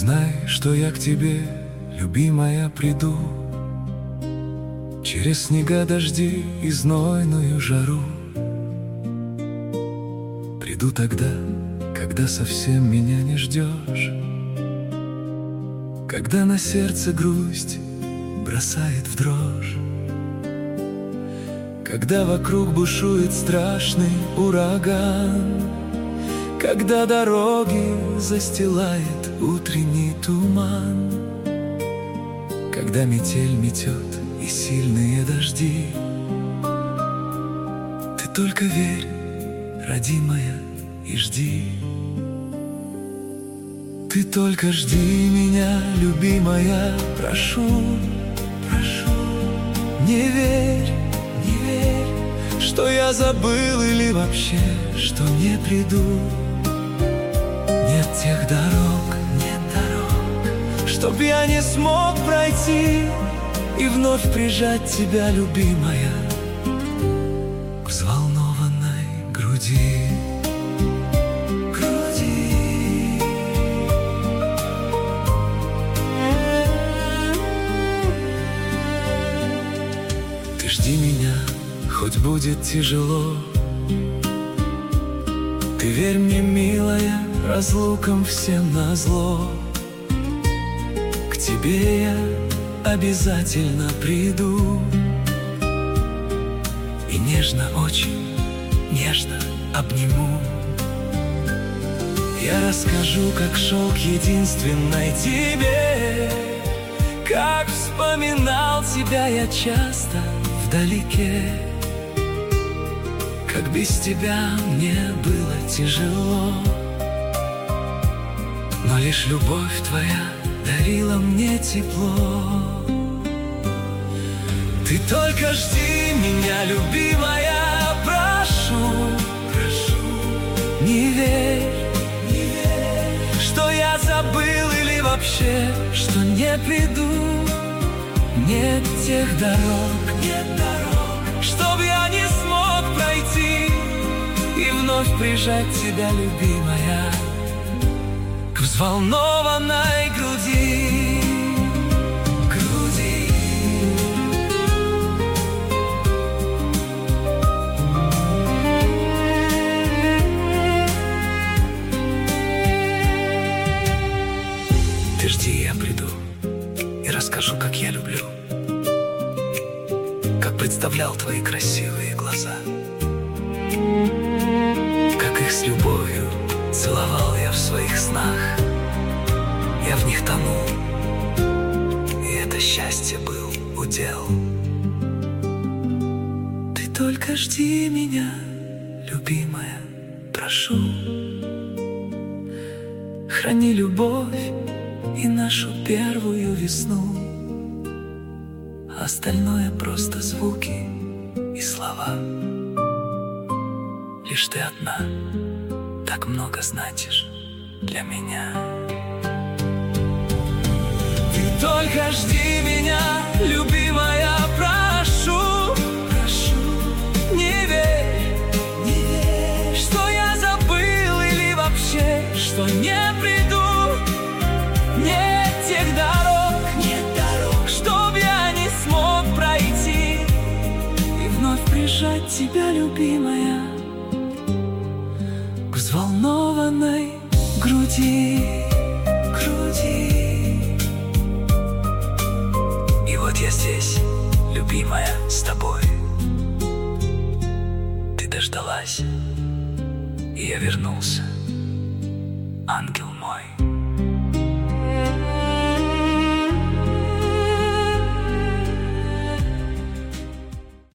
знай, что я к тебе, любимая, приду через снега, дожди и знойную жару. Приду тогда, когда совсем меня не ждешь, когда на сердце грусть бросает в дрожь, когда вокруг бушует страшный ураган, когда дороги застилает утренний туман, когда метель метет и сильные дожди. Ты только верь, родимая, и жди. Ты только жди меня, любимая, прошу, прошу. Не верь, не верь, что я забыл или вообще, что не приду. Нет тех дорог, нет дорог, чтоб я не смог пройти и вновь прижать тебя, любимая, к взволнованной груди. Ты жди меня, хоть будет тяжело. Ты верь мне, милая, разлукам всем назло. К тебе я обязательно приду и нежно, очень нежно обниму. Я расскажу, как шел к единственной тебе, как вспоминал тебя я часто вдалеке, как без тебя мне было тяжело, но лишь любовь твоя дарила мне тепло. Ты только жди меня, любимая, прошу, прошу. Не верь, не верь, что я забыл или вообще, что не приду. Нет тех дорог, нет дорог, чтоб я не смог пройти и вновь прижать тебя, любимая, к взволнованной груди. Груди. Ты жди, я приду и расскажу, как я люблю, как представлял твои красивые глаза, как их с любовью целовал я в своих снах. Я в них тонул, и это счастье был удел. Ты только жди меня, любимая, прошу. Храни любовь и нашу первую весну, а остальное просто звуки и слова. Лишь ты одна так много значишь для меня. Ты только жди меня, любимая, прошу, прошу. Не верь, не верь, что я забыл или вообще, что не приду. Нет тех дорог, нет дорог, чтоб я не смог пройти и вновь прижать тебя, любимая, к взволнованной груди. Груди. И вот я здесь, любимая, с тобой. Ты дождалась, и я вернулся, ангел.